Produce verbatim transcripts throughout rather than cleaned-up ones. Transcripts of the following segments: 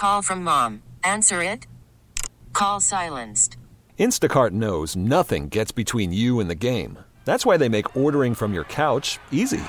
Call from mom. Answer it. Call silenced. Instacart knows nothing gets between you and the game. That's why they make ordering from your couch easy.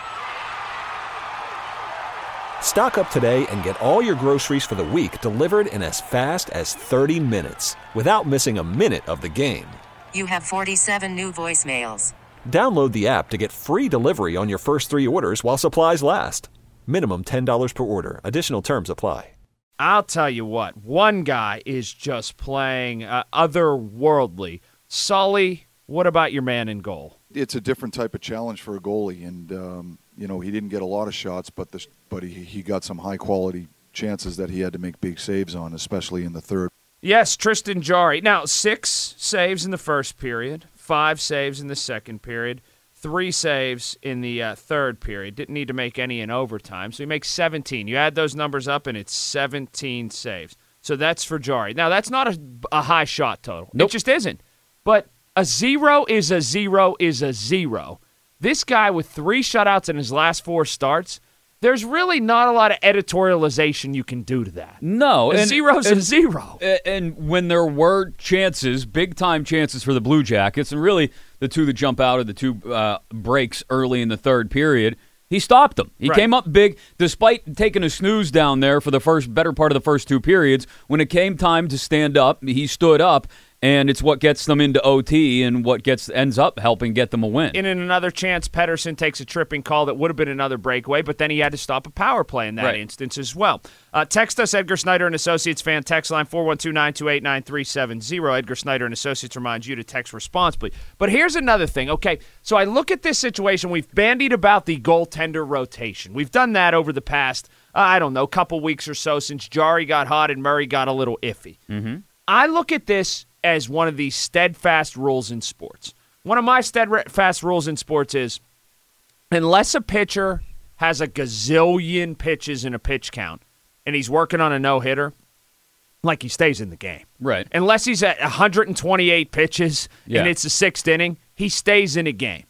Stock up today and get all your groceries for the week delivered in as fast as thirty minutes without missing a minute of the game. You have forty-seven new voicemails. Download the app to get free delivery on your first three orders while supplies last. Minimum ten dollars per order. Additional terms apply. I'll tell you what, one guy is just playing uh, otherworldly. Sully, what about your man in goal? It's a different type of challenge for a goalie, and um, you know he didn't get a lot of shots, but the, but he, he got some high-quality chances that he had to make big saves on, especially in the third. Yes, Tristan Jarry. Now, six saves in the first period, five saves in the second period, three saves in the uh, third period. Didn't need to make any in overtime, so he makes seventeen. You add those numbers up, and it's seventeen saves. So that's for Jarry. Now, that's not a, a high shot total. Nope. It just isn't. But a zero is a zero is a zero. This guy with three shutouts in his last four starts, there's really not a lot of editorialization you can do to that. No. A and, zero's and, a zero. And when there were chances, big-time chances for the Blue Jackets, and really the two that jump out of the two uh, breaks early in the third period, he stopped them. He right. came up big, despite taking a snooze down there for the first better part of the first two periods. When it came time to stand up, he stood up. And it's what gets them into O T and what gets ends up helping get them a win. And in another chance, Pettersson takes a tripping call that would have been another breakaway, but then he had to stop a power play in that right. instance as well. Uh, text us, Edgar Snyder and Associates fan text line four one two, nine two eight, nine three seven zero. Edgar Snyder and Associates reminds you to text responsibly. But here's another thing. Okay, so I look at this situation. We've bandied about the goaltender rotation. We've done that over the past, uh, I don't know, couple weeks or so since Jarry got hot and Murray got a little iffy. Mm-hmm. I look at this as one of these steadfast rules in sports. One of my steadfast rules in sports is unless a pitcher has a gazillion pitches in a pitch count and he's working on a no-hitter, like he stays in the game. Right. Unless he's at one hundred twenty-eight pitches yeah. and it's the sixth inning, he stays in a game.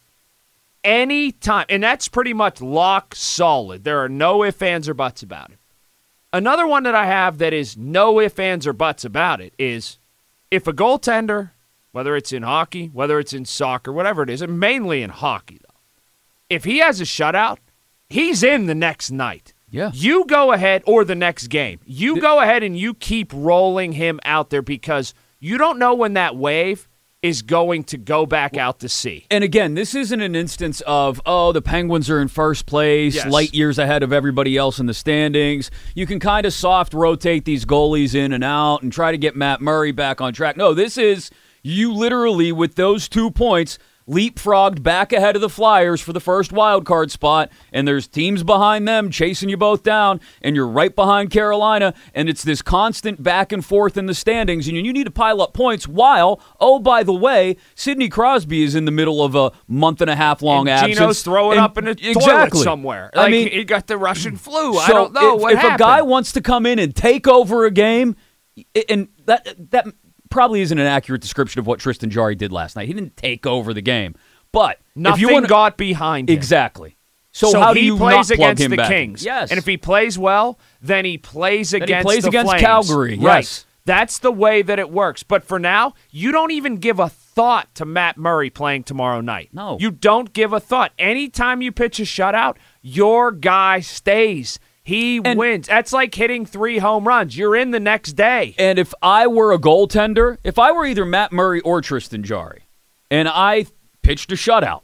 Any time, and that's pretty much lock solid. There are no ifs, ands, or buts about it. Another one that I have that is no ifs, ands, or buts about it is if a goaltender, whether it's in hockey, whether it's in soccer, whatever it is, and mainly in hockey, though, if he has a shutout, he's in the next night. Yeah. You go ahead, or the next game. You go ahead and you keep rolling him out there because you don't know when that wave is going to go back out to sea. And again, this isn't an instance of, oh, the Penguins are in first place, yes. light years ahead of everybody else in the standings. You can kind of soft rotate these goalies in and out and try to get Matt Murray back on track. No, this is you literally, with those two points, leapfrogged back ahead of the Flyers for the first wild card spot, and there's teams behind them chasing you both down, and you're right behind Carolina, and it's this constant back and forth in the standings, and you need to pile up points while, oh, by the way, Sidney Crosby is in the middle of a month and a half long and absence. Gino's throwing and up in a exactly. toilet somewhere. Like, I mean, he got the Russian flu. So I don't know if, what if happened. a guy wants to come in and take over a game, and that that probably isn't an accurate description of what Tristan Jarry did last night. He didn't take over the game. But nothing if you wanna, got behind him. Exactly. So, so how he do you plays not plug against him the back? Kings. Yes. And if he plays well, then he plays then against he plays the against Flames. Calgary. Right. Yes. That's the way that it works. But for now, you don't even give a thought to Matt Murray playing tomorrow night. No. You don't give a thought. Anytime you pitch a shutout, your guy stays. He and, wins. That's like hitting three home runs. You're in the next day. And if I were a goaltender, if I were either Matt Murray or Tristan Jarry, and I pitched a shutout,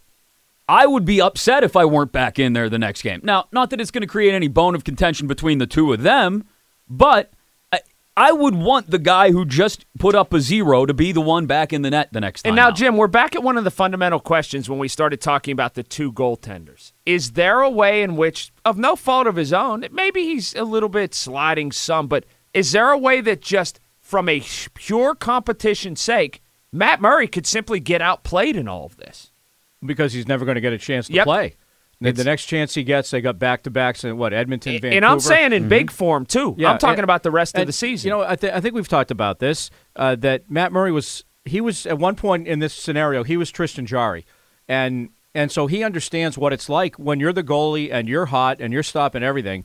I would be upset if I weren't back in there the next game. Now, not that it's going to create any bone of contention between the two of them, but I, I would want the guy who just put up a zero to be the one back in the net the next time. And now, out. Jim, we're back at one of the fundamental questions when we started talking about the two goaltenders. Is there a way in which, of no fault of his own, maybe he's a little bit sliding some, but is there a way that just from a pure competition sake, Matt Murray could simply get outplayed in all of this? Because he's never going to get a chance to yep. play. The, the next chance he gets, they got back-to-backs in, what, Edmonton, Vancouver? And I'm saying in mm-hmm. big form, too. Yeah, I'm talking and, about the rest and, of the season. You know, I, th- I think we've talked about this, uh, that Matt Murray was, he was, at one point in this scenario, he was Tristan Jarry. And and so he understands what it's like when you're the goalie and you're hot and you're stopping everything,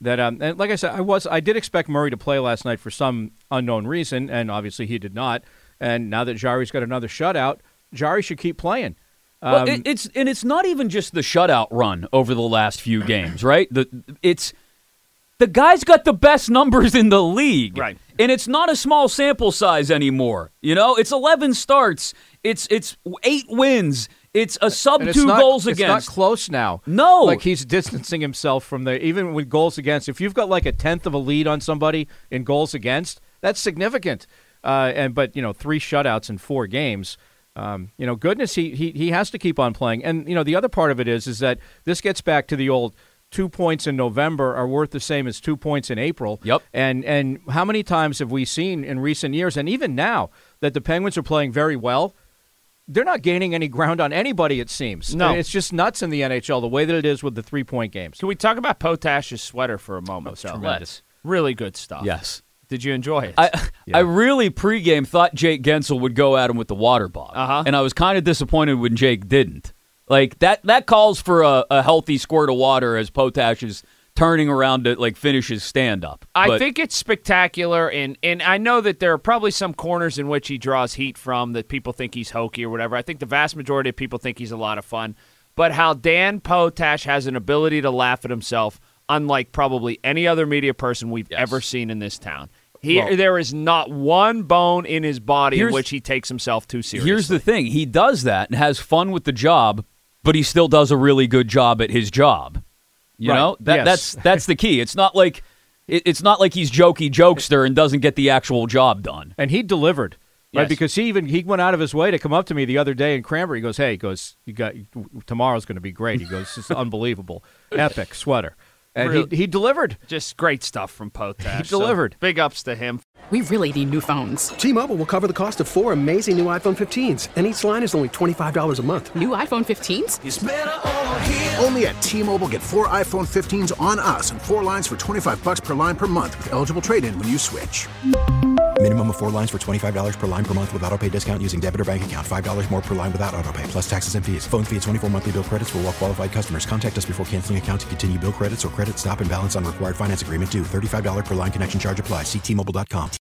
that um, and like I said, I was I did expect Murray to play last night for some unknown reason, and obviously he did not. And now that Jari's got another shutout, Jari should keep playing. Um, well, it, it's and it's not even just the shutout run over the last few games, right? The it's the guy's got the best numbers in the league, right? And it's not a small sample size anymore. You know, it's eleven starts. It's it's eight wins. It's a sub and two not, goals it's against. It's not close now. No. Like he's distancing himself from the, even with goals against. If you've got like a tenth of a lead on somebody in goals against, that's significant. Uh, and But, you know, three shutouts in four games, um, you know, goodness, he, he he has to keep on playing. And, you know, the other part of it is, is that this gets back to the old two points in November are worth the same as two points in April. Yep. And, and how many times have we seen in recent years, and even now, that the Penguins are playing very well? They're not gaining any ground on anybody, it seems. No. It's just nuts in the N H L, the way that it is with the three-point games. Can we talk about Potash's sweater for a moment, though? Tremendous. Really good stuff. Yes. Did you enjoy it? I Yeah. I really pregame thought Jake Gensel would go at him with the water bottle, Uh-huh. and I was kind of disappointed when Jake didn't. Like that that calls for a, a healthy squirt of water as Potash is turning around to like finish his stand up. I think it's spectacular, and, and I know that there are probably some corners in which he draws heat from that people think he's hokey or whatever. I think the vast majority of people think he's a lot of fun. But how Dan Potash has an ability to laugh at himself, unlike probably any other media person we've Yes. ever seen in this town. He, Well, there is not one bone in his body in here's- which he takes himself too seriously. Here's the thing. He does that and has fun with the job, but he still does a really good job at his job. You Right. know? That, Yes. That's that's the key. It's not like it, it's not like he's jokey jokester and doesn't get the actual job done. And he delivered, right? Yes. Because he even he went out of his way to come up to me the other day in Cranberry. He goes, "Hey, he goes, you got tomorrow's going to be great." He goes, "It's unbelievable, epic sweater," and Really? he he delivered. Just great stuff from Potash. He delivered. So big ups to him. We really need new phones. T-Mobile will cover the cost of four amazing new iPhone fifteens, and each line is only twenty-five dollars a month. New iPhone fifteens? Only at T-Mobile, get four iPhone fifteens on us and four lines for twenty-five bucks per line per month with eligible trade-in when you switch. Minimum of four lines for twenty-five dollars per line per month with autopay discount using debit or bank account. five dollars more per line without autopay, plus taxes and fees. Phone fee at twenty-four monthly bill credits for well-qualified customers. Contact us before canceling account to continue bill credits or credit stop and balance on required finance agreement due. thirty-five dollars per line connection charge applies. See T Mobile dot com.